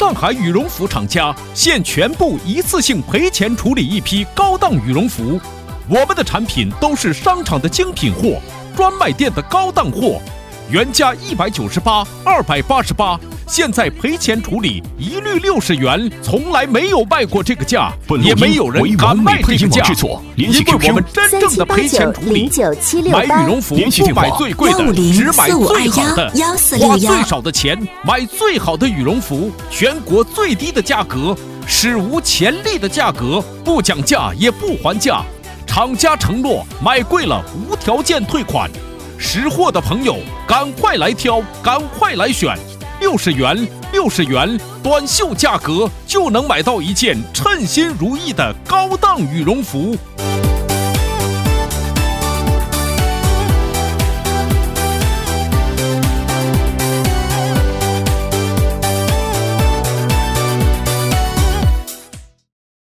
上海羽绒服厂家现全部一次性赔钱处理一批高档羽绒服。我们的产品都是商场的精品货，专卖店的高档货，原价198、288，现在赔钱处理，一律60元，从来没有卖过这个价，也没有人敢卖这个价，因为我们真正的赔钱处理。买羽绒服不买最贵的，只买最好的，花最少的钱买最好的羽绒服，全国最低的价格，史无前例的价格，不讲价也不还价。厂家承诺买贵了无条件退款，识货的朋友赶快来挑，赶快来选，60元，短袖价格就能买到一件称心如意的高档羽绒服。